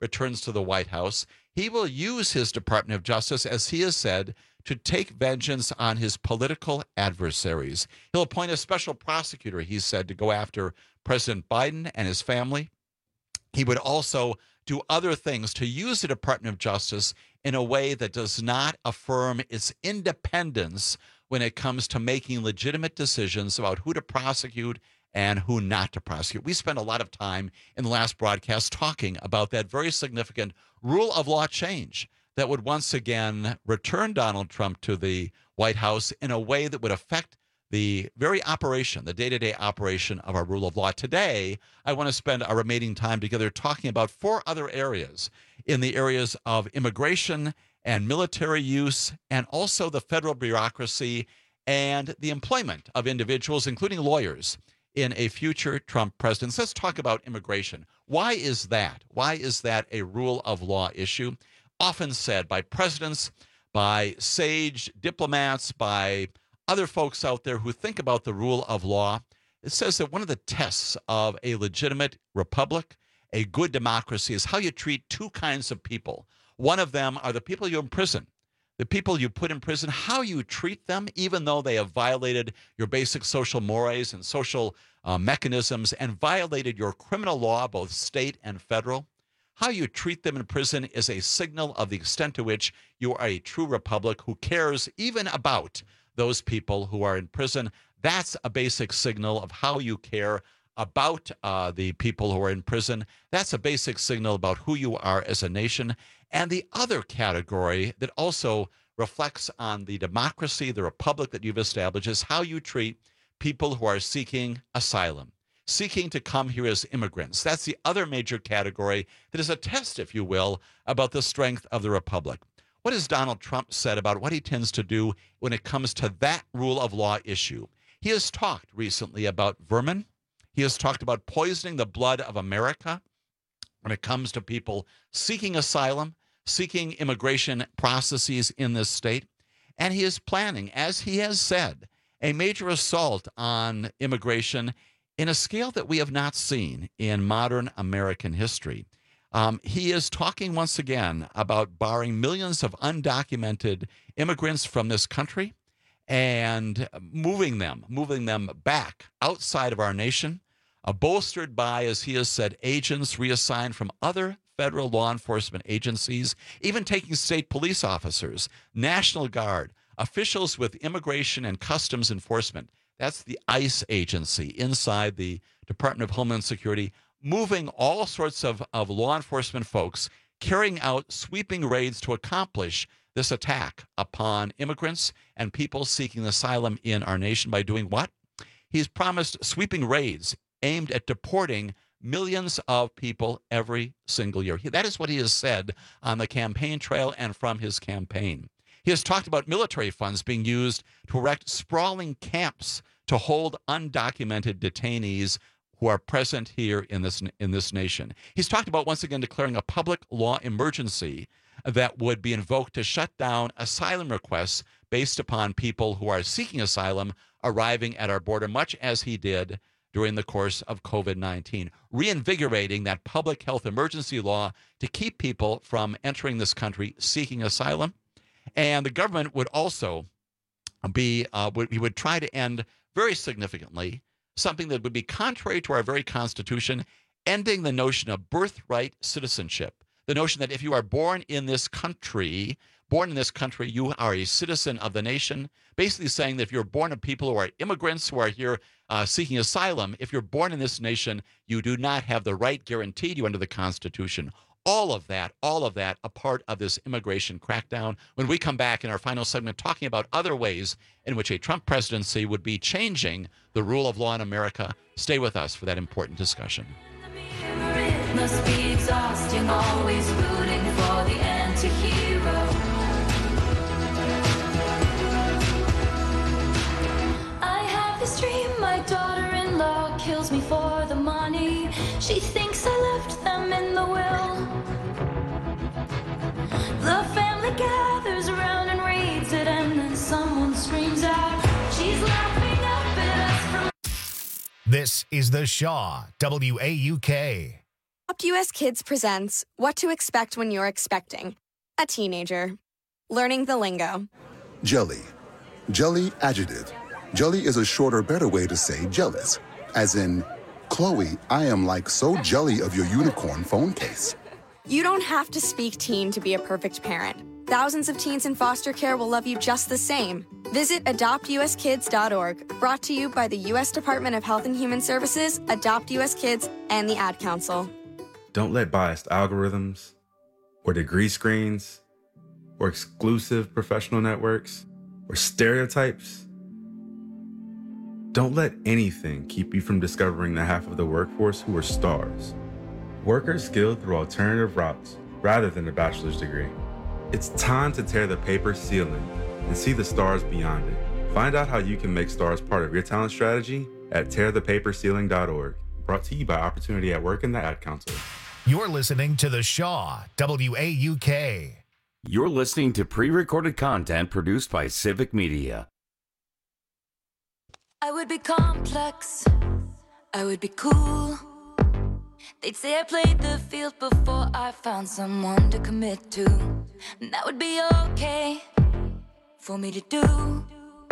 returns to the White House, he will use his Department of Justice, as he has said, to take vengeance on his political adversaries. He'll appoint a special prosecutor, he said, to go after President Biden and his family. He would also do other things to use the Department of Justice in a way that does not affirm its independence when it comes to making legitimate decisions about who to prosecute and who not to prosecute. We spent a lot of time in the last broadcast talking about that very significant rule of law change that would once again return Donald Trump to the White House in a way that would affect the very operation, the day-to-day operation of our rule of law. Today, I want to spend our remaining time together talking about four other areas in the areas of immigration and military use, and also the federal bureaucracy and the employment of individuals, including lawyers, in a future Trump presidency. Let's talk about immigration. Why is that? Why is that a rule of law issue? Often said by presidents, by sage diplomats, by other folks out there who think about the rule of law. It says that one of the tests of a legitimate republic, a good democracy, is how you treat two kinds of people. One of them are the people you imprison. The people you put in prison, how you treat them, even though they have violated your basic social mores and social uh, mechanisms and violated your criminal law, both state and federal. How you treat them in prison is a signal of the extent to which you are a true republic who cares even about those people who are in prison. That's a basic signal of how you care about uh, the people who are in prison. That's a basic signal about who you are as a nation. And the other category that also reflects on the democracy, the republic that you've established, is how you treat people who are seeking asylum, seeking to come here as immigrants. That's the other major category that is a test, if you will, about the strength of the republic. What has Donald Trump said about what he tends to do when it comes to that rule of law issue? He has talked recently about vermin. He has talked about poisoning the blood of America when it comes to people seeking asylum, seeking immigration processes in this state. And he is planning, as he has said, a major assault on immigration in a scale that we have not seen in modern American history. Um, he is talking once again about barring millions of undocumented immigrants from this country and moving them, moving them back outside of our nation, uh, bolstered by, as he has said, agents reassigned from other federal law enforcement agencies, even taking state police officers, National Guard, officials with immigration and customs enforcement. That's the ICE agency inside the Department of Homeland Security, moving all sorts of, of law enforcement folks, carrying out sweeping raids to accomplish this attack upon immigrants and people seeking asylum in our nation by doing what? He's promised sweeping raids aimed at deporting millions of people every single year. He, that is what he has said on the campaign trail and from his campaign. He has talked about military funds being used to erect sprawling camps to hold undocumented detainees who are present here in this in this nation. He's talked about once again declaring a public law emergency that would be invoked to shut down asylum requests based upon people who are seeking asylum arriving at our border, much as he did during the course of COVID nineteen, reinvigorating that public health emergency law to keep people from entering this country seeking asylum. And the government would also be, uh, would, he would try to end very significantly something that would be contrary to our very Constitution, ending the notion of birthright citizenship. The notion that if you are born in this country, born in this country, you are a citizen of the nation, basically saying that if you're born of people who are immigrants who are here uh, seeking asylum, if you're born in this nation, you do not have the right guaranteed you under the Constitution. All of that, all of that, a part of this immigration crackdown. When we come back in our final segment talking about other ways in which a Trump presidency would be changing the rule of law in America, stay with us for that important discussion. It must be exhausting, always rooting for the anti-hero. I have this dream, my daughter-in-law kills me for the money. She thinks I left them in the will. The family gathers around and reads it, and then someone screams out, she's laughing up at us from... This is The Shaw, W A U K. Adopt U S Kids presents What to Expect When You're Expecting a Teenager. Learning the lingo. Jelly. Jelly adjective. Jelly is a shorter, better way to say jealous. As in, Chloe, I am like so jelly of your unicorn phone case. You don't have to speak teen to be a perfect parent. Thousands of teens in foster care will love you just the same. Visit adopt u s kids dot org, brought to you by the U S Department of Health and Human Services, Adopt U S Kids, and the Ad Council. Don't let biased algorithms, or degree screens, or exclusive professional networks, or stereotypes, don't let anything keep you from discovering the half of the workforce who are stars. Workers skilled through alternative routes rather than a bachelor's degree. It's time to tear the paper ceiling and see the stars beyond it. Find out how you can make stars part of your talent strategy at tear the paper ceiling dot org. Brought to you by Opportunity at Work and the Ad Council. You're listening to The Shaw, W A U K. You're listening to pre-recorded content produced by Civic Media. I would be complex, I would be cool. They'd say I played the field before I found someone to commit to. And that would be okay for me to do.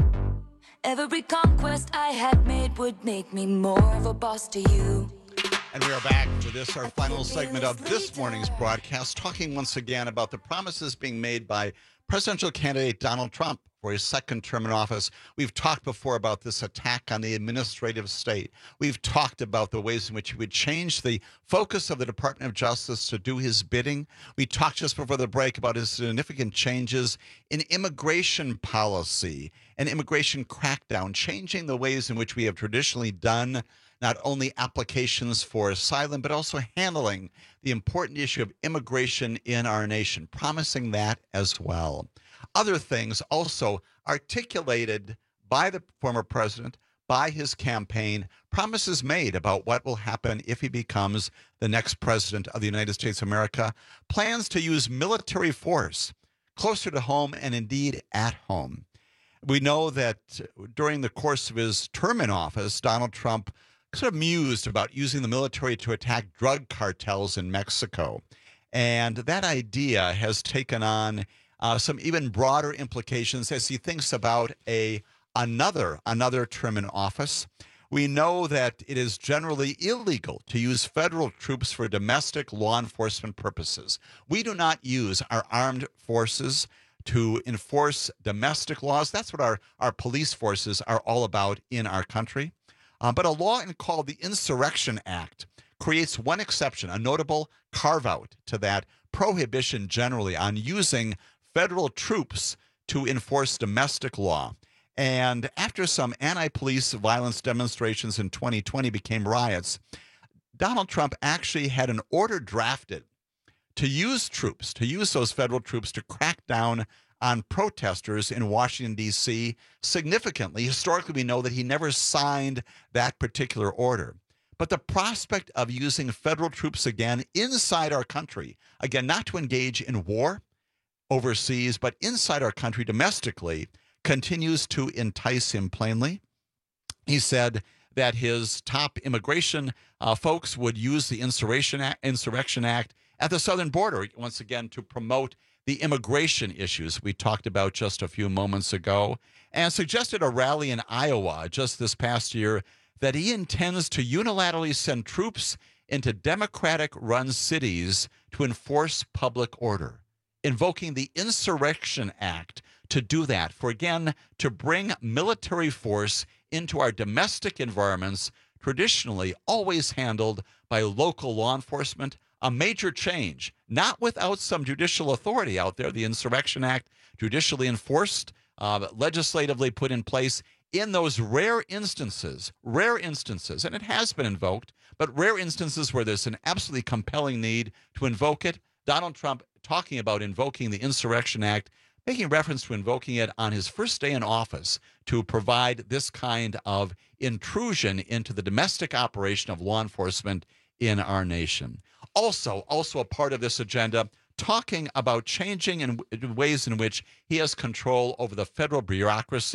Every conquest I had made would make me more of a boss to you. And we are back for this, our final segment of this morning's broadcast, talking once again about the promises being made by presidential candidate Donald Trump for his second term in office. We've talked before about this attack on the administrative state. We've talked about the ways in which he would change the focus of the Department of Justice to do his bidding. We talked just before the break about his significant changes in immigration policy and immigration crackdown, changing the ways in which we have traditionally done not only applications for asylum, but also handling the important issue of immigration in our nation, promising that as well. Other things also articulated by the former president, by his campaign, promises made about what will happen if he becomes the next president of the United States of America, plans to use military force closer to home and indeed at home. We know that during the course of his term in office, Donald Trump sort of mused about using the military to attack drug cartels in Mexico. And that idea has taken on uh, some even broader implications as he thinks about a another another term in office. We know that it is generally illegal to use federal troops for domestic law enforcement purposes. We do not use our armed forces to enforce domestic laws. That's what our, our police forces are all about in our country. Uh, but a law called the Insurrection Act creates one exception, a notable carve-out to that prohibition generally on using federal troops to enforce domestic law. And after some anti-police violence demonstrations in twenty twenty became riots, Donald Trump actually had an order drafted to use troops, to use those federal troops to crack down on protesters in Washington, D C Significantly, historically, we know that he never signed that particular order. But the prospect of using federal troops again inside our country, again, not to engage in war overseas, but inside our country domestically, continues to entice him plainly. He said that his top immigration uh, folks would use the Insurrection Act, Insurrection Act at the southern border, once again, to promote the immigration issues we talked about just a few moments ago, and suggested a rally in Iowa just this past year that he intends to unilaterally send troops into Democratic-run cities to enforce public order, invoking the Insurrection Act to do that, for again, to bring military force into our domestic environments, traditionally always handled by local law enforcement. A major change, not without some judicial authority out there. The Insurrection Act, judicially enforced, uh, legislatively put in place in those rare instances, rare instances, and it has been invoked, but rare instances where there's an absolutely compelling need to invoke it. Donald Trump talking about invoking the Insurrection Act, making reference to invoking it on his first day in office to provide this kind of intrusion into the domestic operation of law enforcement in our nation. Also, also a part of this agenda, talking about changing in ways in which he has control over the federal bureaucracy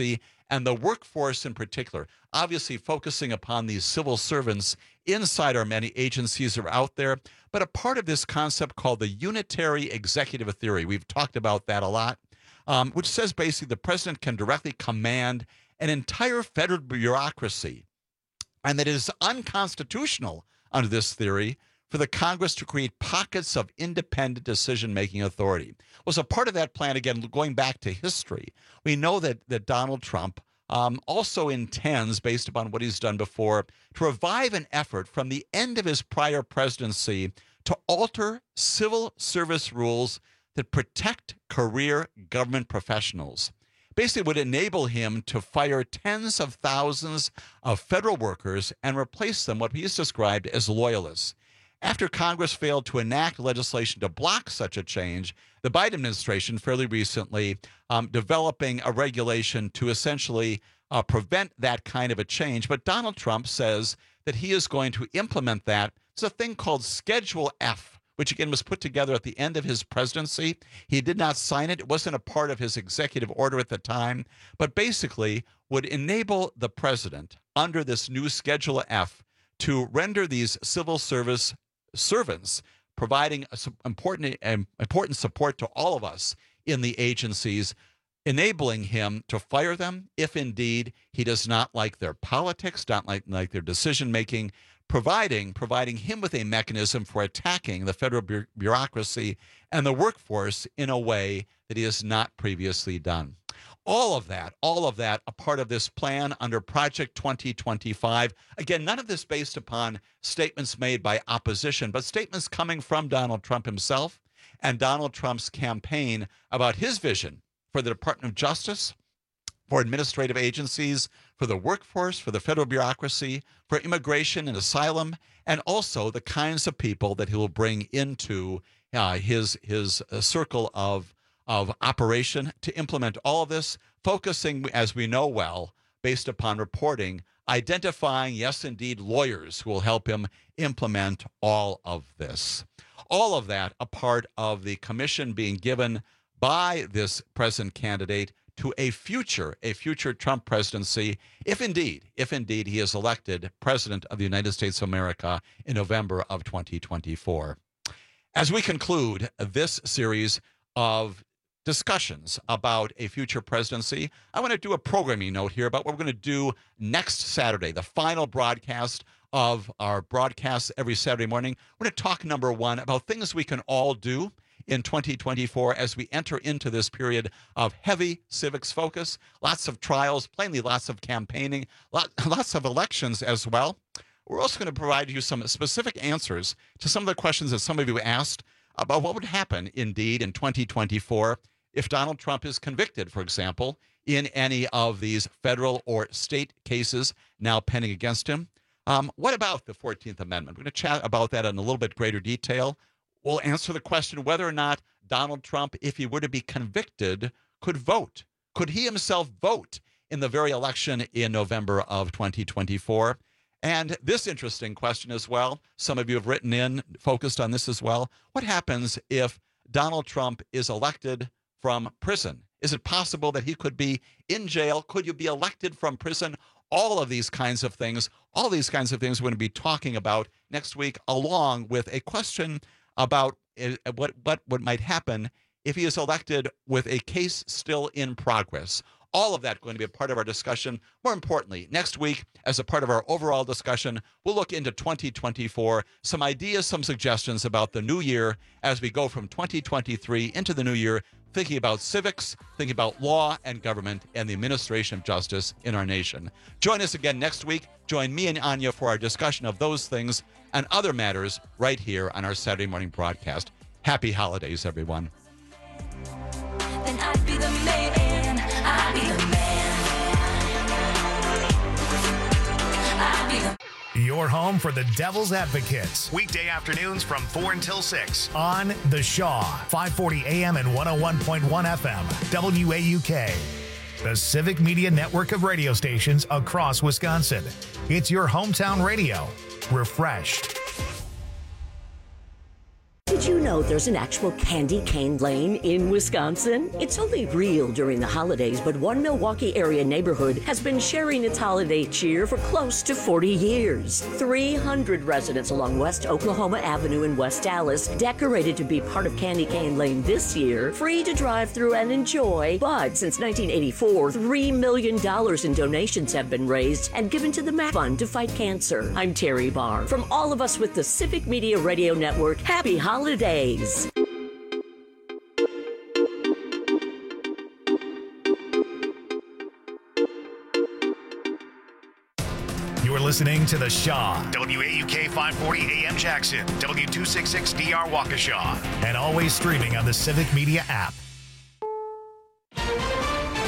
and the workforce in particular, obviously focusing upon these civil servants inside our many agencies that are out there, but a part of this concept called the unitary executive theory. We've talked about that a lot, um, which says basically the president can directly command an entire federal bureaucracy, and that it is unconstitutional under this theory for the Congress to create pockets of independent decision-making authority. Well, so part of that plan, again, going back to history, we know that, that Donald Trump um, also intends, based upon what he's done before, to revive an effort from the end of his prior presidency to alter civil service rules that protect career government professionals. Basically would enable him to fire tens of thousands of federal workers and replace them what he's described as loyalists. After Congress failed to enact legislation to block such a change, the Biden administration fairly recently um, developing a regulation to essentially uh, prevent that kind of a change. But Donald Trump says that he is going to implement that. It's a thing called Schedule F, which again was put together at the end of his presidency. He did not sign it. It wasn't a part of his executive order at the time, but basically would enable the president under this new Schedule F to render these civil service servants, providing important important support to all of us in the agencies, enabling him to fire them if indeed he does not like their politics, not like, like their decision making, providing providing him with a mechanism for attacking the federal bu- bureaucracy and the workforce in a way that he has not previously done. All of that, all of that, a part of this plan under Project twenty twenty-five. Again, none of this based upon statements made by opposition, but statements coming from Donald Trump himself and Donald Trump's campaign about his vision for the Department of Justice, for administrative agencies, for the workforce, for the federal bureaucracy, for immigration and asylum, and also the kinds of people that he will bring into uh, his, his uh, circle of of operation to implement all of this, focusing, as we know well, based upon reporting, identifying, yes, indeed, lawyers who will help him implement all of this. All of that a part of the commission being given by this president candidate to a future, a future Trump presidency, if indeed, if indeed he is elected president of the United States of America in November of twenty twenty-four. As we conclude this series of discussions about a future presidency, I want to do a programming note here about what we're going to do next Saturday, the final broadcast of our broadcasts every Saturday morning. We're going to talk, number one, about things we can all do in twenty twenty-four as we enter into this period of heavy civics focus, lots of trials, plainly lots of campaigning, lot, lots of elections as well. We're also going to provide you some specific answers to some of the questions that some of you asked about what would happen, indeed, in twenty twenty-four if Donald Trump is convicted, for example, in any of these federal or state cases now pending against him. Um, what about the fourteenth Amendment? We're going to chat about that in a little bit greater detail. We'll answer the question whether or not Donald Trump, if he were to be convicted, could vote. Could he himself vote in the very election in November of twenty twenty-four? And this interesting question as well, some of you have written in, focused on this as well. What happens if Donald Trump is elected from prison? Is it possible that he could be in jail? Could you be elected from prison? All of these kinds of things, all these kinds of things we're going to be talking about next week, along with a question about what, what, what might happen if he is elected with a case still in progress. All of that going to be a part of our discussion. More importantly, next week, as a part of our overall discussion, we'll look into twenty twenty-four, some ideas, some suggestions about the new year as we go from twenty twenty-three into the new year, thinking about civics, thinking about law and government and the administration of justice in our nation. Join us again next week. Join me and Anya for our discussion of those things and other matters right here on our Saturday morning broadcast. Happy holidays, everyone. Then I'd be the man. I'd be the man. I'd be the Your home for the Devil's Advocates. Weekday afternoons from four until six on The Shaw, five forty A M and one oh one point one F M, W A U K. The Civic Media network of radio stations across Wisconsin. It's your hometown radio. Refreshed. Did you know there's an actual candy cane lane in Wisconsin? It's only real during the holidays, but one Milwaukee area neighborhood has been sharing its holiday cheer for close to forty years. three hundred residents along West Oklahoma Avenue in West Dallas decorated to be part of Candy Cane Lane this year, free to drive through and enjoy. But since nineteen eighty-four, three million dollars in donations have been raised and given to the MAC Fund to fight cancer. I'm Terry Barr. From all of us with the Civic Media Radio Network, happy holidays. You're listening to The Shaw, W A U K five forty A M Jackson, W two sixty-six D R Waukesha, and always streaming on the Civic Media app.